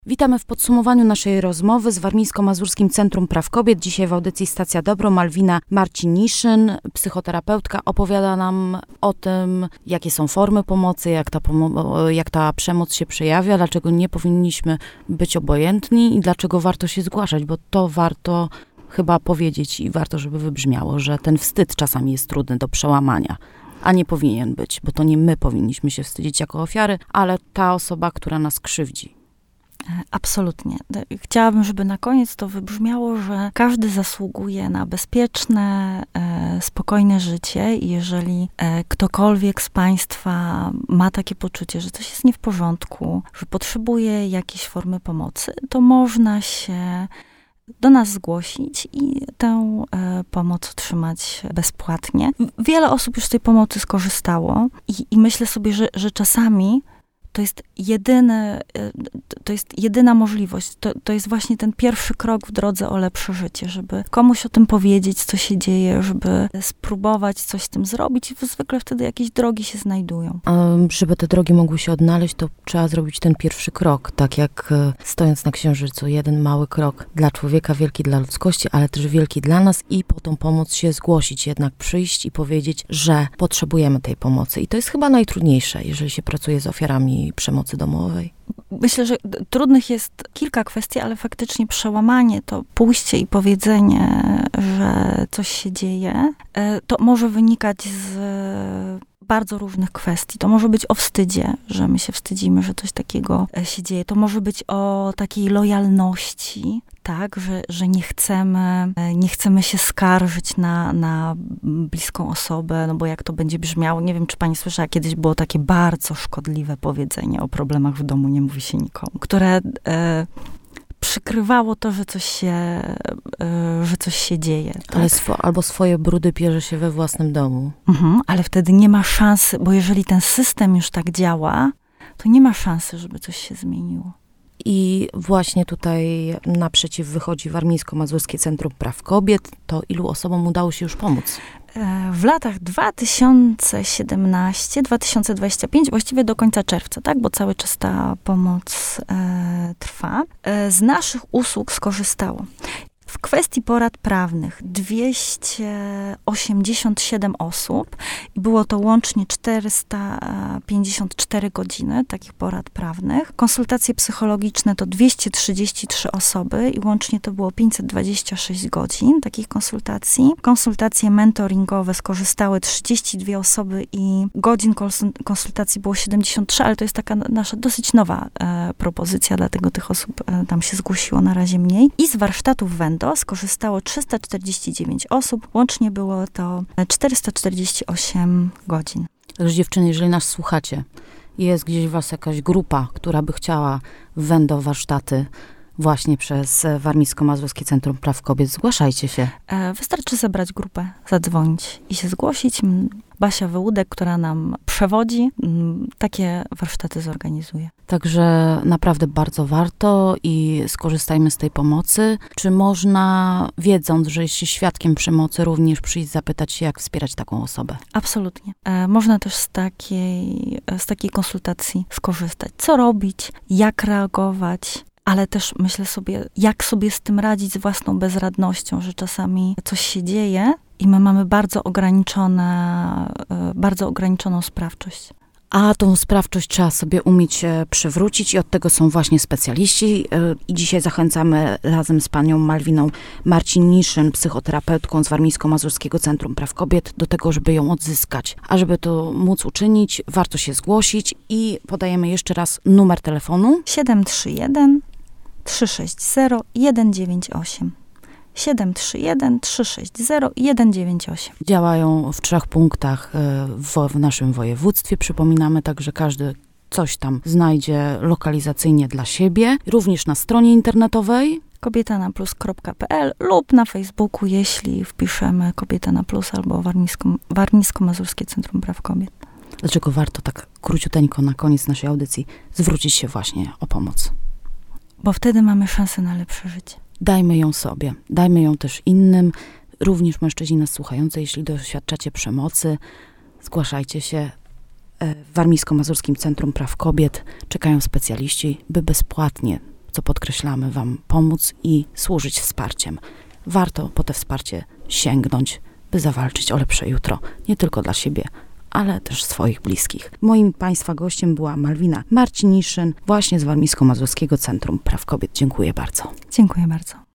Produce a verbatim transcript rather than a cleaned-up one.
Witamy w podsumowaniu naszej rozmowy z Warmińsko-Mazurskim Centrum Praw Kobiet. Dzisiaj w audycji Stacja Dobro Malwina Marciniszyn, psychoterapeutka, opowiada nam o tym, jakie są formy pomocy, jak ta, pomo- jak ta przemoc się przejawia, dlaczego nie powinniśmy być obojętni i dlaczego warto się zgłaszać, bo to warto chyba powiedzieć i warto, żeby wybrzmiało, że ten wstyd czasami jest trudny do przełamania, a nie powinien być, bo to nie my powinniśmy się wstydzić jako ofiary, ale ta osoba, która nas krzywdzi. Absolutnie. Chciałabym, żeby na koniec to wybrzmiało, że każdy zasługuje na bezpieczne, e, spokojne życie i jeżeli e, ktokolwiek z państwa ma takie poczucie, że coś jest nie w porządku, że potrzebuje jakiejś formy pomocy, to można się do nas zgłosić i tę e, pomoc otrzymać bezpłatnie. Wiele osób już z tej pomocy skorzystało i, i myślę sobie, że, że czasami to jest jedyny, to jest jedyna możliwość. To, to jest właśnie ten pierwszy krok w drodze o lepsze życie, żeby komuś o tym powiedzieć, co się dzieje, żeby spróbować coś z tym zrobić i zwykle wtedy jakieś drogi się znajdują. A żeby te drogi mogły się odnaleźć, to trzeba zrobić ten pierwszy krok, tak jak stojąc na Księżycu, jeden mały krok dla człowieka, wielki dla ludzkości, ale też wielki dla nas i po tą pomoc się zgłosić, jednak przyjść i powiedzieć, że potrzebujemy tej pomocy. I to jest chyba najtrudniejsze, jeżeli się pracuje z ofiarami przemocy domowej. Myślę, że trudnych jest kilka kwestii, ale faktycznie przełamanie, to pójście i powiedzenie, że coś się dzieje, to może wynikać z bardzo różnych kwestii. To może być o wstydzie, że my się wstydzimy, że coś takiego się dzieje. To może być o takiej lojalności, tak, że, że nie chcemy, nie chcemy się skarżyć na, na bliską osobę, no bo jak to będzie brzmiało, nie wiem, czy pani słyszała, kiedyś było takie bardzo szkodliwe powiedzenie o problemach w domu, nie mówi się nikomu, które e, przykrywało to, że coś się, e, że coś się dzieje. Tak? Ale swo, albo swoje brudy pierze się we własnym domu. Mhm, ale wtedy nie ma szansy, bo jeżeli ten system już tak działa, to nie ma szansy, żeby coś się zmieniło. I właśnie tutaj naprzeciw wychodzi Warmińsko-Mazurskie Centrum Praw Kobiet. To ilu osobom udało się już pomóc? W latach dwa tysiące siedemnasty do dwa tysiące dwudziestego piątego, właściwie do końca czerwca, tak, bo cały czas ta pomoc e, trwa, e, z naszych usług skorzystało w kwestii porad prawnych dwieście osiemdziesiąt siedem osób i było to łącznie czterysta pięćdziesiąt cztery godziny takich porad prawnych. Konsultacje psychologiczne to dwieście trzydzieści trzy osoby i łącznie to było pięćset dwadzieścia sześć godzin takich konsultacji. Konsultacje mentoringowe skorzystały trzydzieści dwie osoby i godzin konsultacji było siedemdziesiąt trzy, ale to jest taka nasza dosyć nowa e, propozycja, dlatego tych osób e, tam się zgłosiło na razie mniej. I z warsztatów Wendo skorzystało trzysta czterdzieści dziewięć osób. Łącznie było to czterysta czterdzieści osiem godzin. Także dziewczyny, jeżeli nas słuchacie, jest gdzieś w was jakaś grupa, która by chciała Wendo warsztaty właśnie przez Warmińsko-Mazurskie Centrum Praw Kobiet, zgłaszajcie się. Wystarczy zebrać grupę, zadzwonić i się zgłosić. Basia Wyłódek, która nam przewodzi, takie warsztaty zorganizuje. Także naprawdę bardzo warto i skorzystajmy z tej pomocy. Czy można, wiedząc, że jest się świadkiem przemocy, również przyjść zapytać się, jak wspierać taką osobę? Absolutnie. E, można też z takiej, z takiej konsultacji skorzystać. Co robić, jak reagować, ale też myślę sobie, jak sobie z tym radzić, z własną bezradnością, że czasami coś się dzieje i my mamy bardzo ograniczone, bardzo ograniczoną sprawczość. A tą sprawczość trzeba sobie umieć przywrócić i od tego są właśnie specjaliści. I dzisiaj zachęcamy razem z panią Malwiną Marciniszyn, psychoterapeutką z Warmińsko-Mazurskiego Centrum Praw Kobiet, do tego, żeby ją odzyskać. A żeby to móc uczynić, warto się zgłosić i podajemy jeszcze raz numer telefonu. siedem trzy jeden trzy sześć zero jeden dziewięć osiem. siedem trzy jeden trzy sześć zero jeden dziewięć osiem. Działają w trzech punktach w, w naszym województwie. Przypominamy tak, że każdy coś tam znajdzie lokalizacyjnie dla siebie. Również na stronie internetowej kobieta na plus kropka p l lub na Facebooku, jeśli wpiszemy Kobieta na Plus albo Warmińsko, Warmińsko-Mazurskie Centrum Praw Kobiet. Dlaczego warto tak króciuteńko na koniec naszej audycji zwrócić się właśnie o pomoc? Bo wtedy mamy szansę na lepsze życie. Dajmy ją sobie, dajmy ją też innym, również mężczyźni nas słuchający, jeśli doświadczacie przemocy, zgłaszajcie się. W Warmińsko-Mazurskim Centrum Praw Kobiet czekają specjaliści, by bezpłatnie co podkreślamy, Wam pomóc i służyć wsparciem. Warto po te wsparcie sięgnąć, by zawalczyć o lepsze jutro, nie tylko dla siebie, ale też swoich bliskich. Moim Państwa gościem była Malwina Marciniszyn, właśnie z Warmińsko-Mazurskiego Centrum Praw Kobiet. Dziękuję bardzo. Dziękuję bardzo.